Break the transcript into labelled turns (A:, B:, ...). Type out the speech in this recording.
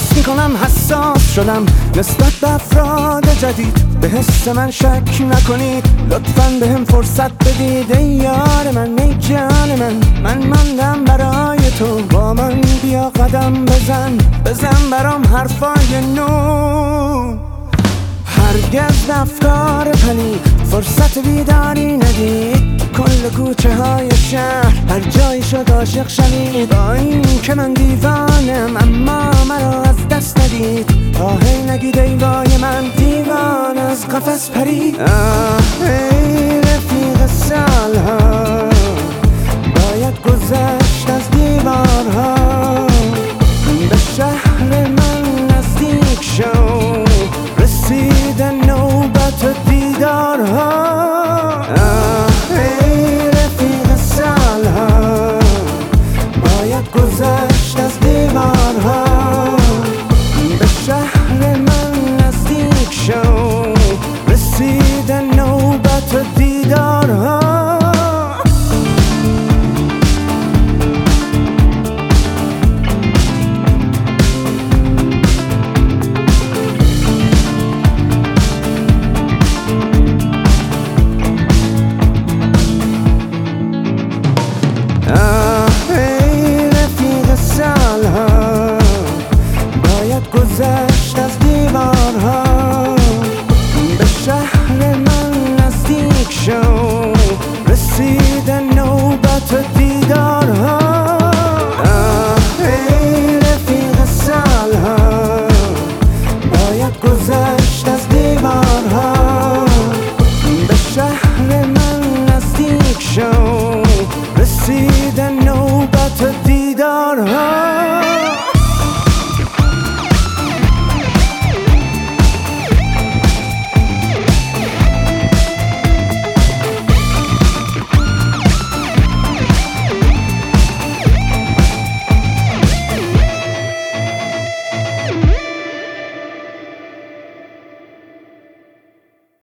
A: احساس میکنم حساس شدم نسبت به افراد جدید، به حس من شک نکنید، لطفاً به هم فرصت بدید. ای یار من، ای جان من ماندم برای تو، با من بیا قدم بزن برام حرفای نو. هرگز افکار پلید فرصت بیداری ندید، کل کوچه های شهر هر جایی شد عاشق شوید. با این که من دیوانم اما مرا از دست ندید، آهی نگید ای وای من دیوان از قفس پرید. ای رفیق سالها باید گذشت از دیوارها، به شهر من نزدیک شو، رسیده نوبت دیدارها. ای رفیق سالها باید گذشت از دیوارها، به شهر من نزدیک شو، رسیده نوبت دیدارها. گذشت از دیوارها، به شهر من نزدیک شو، رسیده نوبت دیدارها. ای رفیق سالها باید گذشت از دیوارها، به شهر من نزدیک شو، رسیده نوبت دیدارها.